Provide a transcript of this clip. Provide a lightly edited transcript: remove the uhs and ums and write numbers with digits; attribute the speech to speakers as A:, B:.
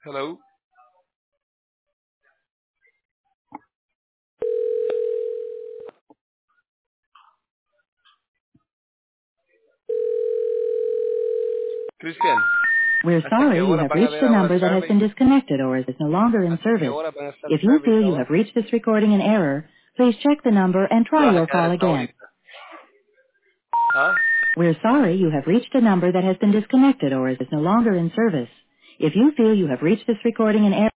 A: Hello. Cristian,
B: We're
A: ¿hasta qué
B: sorry you
A: hora
B: have
A: van a
B: reached
A: ver
B: a
A: ahora el
B: number that has
A: service?
B: been disconnected or is no longer in
A: ¿Hasta qué
B: service.
A: hora van a estar
B: If you
A: service
B: feel you have
A: ahora?
B: reached this recording in error, please check the number and
A: Te
B: try
A: vas a
B: your
A: quedar
B: call
A: hasta
B: again.
A: ahorita. ¿Ah?
B: We're sorry you have reached a number that has been disconnected or is no longer in service. If you feel you have reached this recording in error,